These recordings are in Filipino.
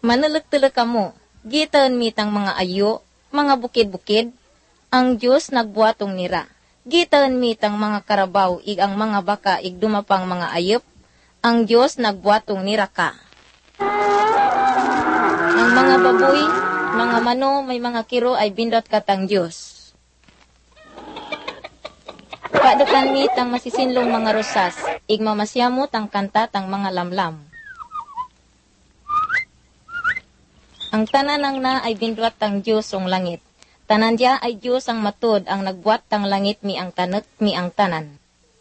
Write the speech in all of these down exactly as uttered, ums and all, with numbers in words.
Manulog-tulog kamo, gitaan mitang mga ayo, mga bukid-bukid, ang Diyos nagbuatong nira. Gitaan mitang mga karabaw, ig ang mga baka, ig dumapang mga ayop, ang Diyos nagbuatong nira ka. Ang mga baboy, mga mano, may mga kiro ay bindot katang Diyos. Padakan mitang masisinlong mga rosas, ig mamasyamot ang kanta tang mga lamlam. Ang tanan ng na ay bindwat tang Diyos ang langit. Tanan dia ay Diyos ang matod, ang nagbuat tang langit mi ang tanet mi ang tanan.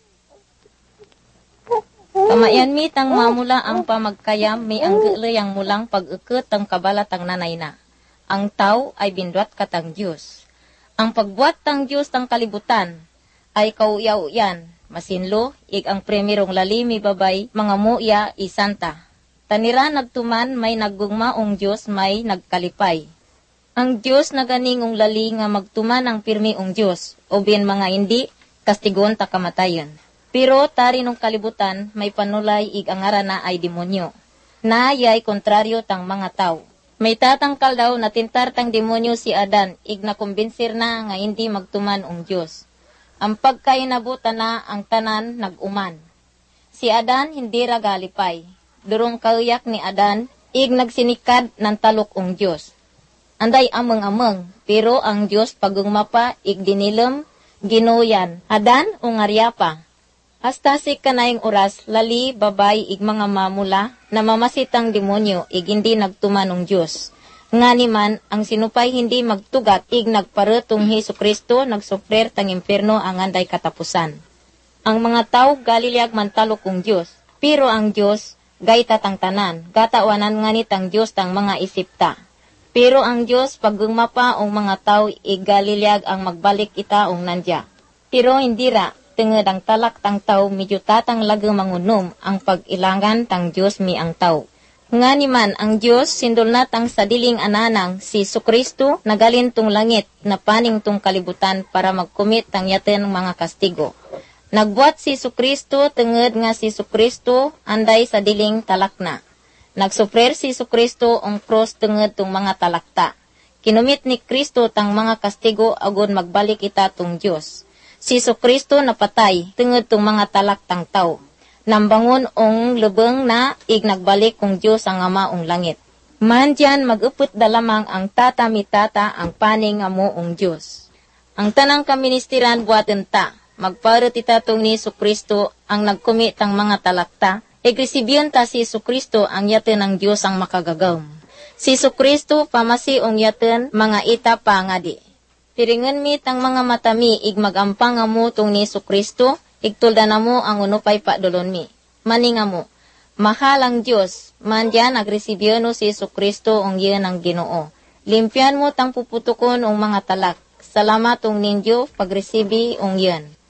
Kamayan mi tang mamula ang pamagkayam mi ang gulay ang mulang pag-ukot ang kabalat ang nanay na. Ang tao ay bindwat katang Diyos. Ang pagbuat tang Diyos tang kalibutan ay kauyaw-yan, masinlo, ig ang primerong lalimi babay, mga muya isanta. Tanira nagtuman may naggugmaong Diyos may nagkalipay. Ang Diyos naganingong lali nga magtuman ang pirmiong Diyos, o bien mga hindi, kastigon ta kamatayon. Pero tari nung kalibutan, may panulay ig ang arana ay demonyo. Na yay kontraryo tang mga tao. May tatangkal daw na tintar tang demonyo si Adan, ig nakumbinsir na nga hindi magtuman ang Diyos. Ang pagkainabutan na ang tanan nag-uman. Si Adan hindi ragalipay. Durong kauyak ni Adan, ig nagsinikad ng talok ang Diyos. Anday ameng-ameng, pero ang Diyos pagungmapa, ig dinilem, ginuyan, Adan ung aryapa. Hasta si kanayang oras, lali, babay, ig mga mamula, na mamasitang demonyo, ig hindi nagtumanong Diyos. Nga ni man, ang sinupay hindi magtugat, ig nagparetong Hesu Kristo, nagsufrer tang impierno ang anday katapusan. Ang mga tao galiliag mantalo kong Diyos, pero ang Diyos, gayta tang tanan, gatawanan nga nitang Diyos tang mga isipta. Pero ang Diyos, paggumapa ang mga tao, igalilyag ang magbalik itaong nandya. Pero hindi ra, tenged ang talak tang tao, medyo tatang lagang mangunom, ang pag-ilangan tang Diyos mi ang tao. Nga ni man, ang Diyos, sindol na tang sadiling ananang, si Sukristo, nagalin tong langit, na paning tong kalibutan, para magkumit tang yaten mga kastigo. Nagbuat si Sukristo, tenged nga si Sukristo, anday sa diling talak na. Nagsufrer si Sukristo ang cross tenged tong mga talakta. Kinumit ni Kristo tang mga kastigo agon magbalik ita tong Diyos. Si Sukristo napatay tenged tong mga talaktang tao. Nambangon ong lubeng na ig nagbalik kong Diyos ang ama ong langit. Man diyan mag-upot dalamang ang tata mitata ang paning amo ong Diyos. Ang tanang kaministiran buhaten ta. Magparot itatong ni Sukristo ang nagkumit ang mga talakta, igresibyon ta si Sukristo ang yaten ng Diyos ang makagagawm. Si Sukristo pamasi ong yaten mga ita pa nga di. Piringan mi tang mga matami ig magampang amo tong ni Sukristo, igtulda na mo ang unupay padulon mi. Maninga mo, mahal ang Diyos, man diyan agresibyon si Sukristo ong yan ang Ginoo. Limpyan mo tang puputukon ong mga talak. Salamat ong ninyo pagresibi ong yan.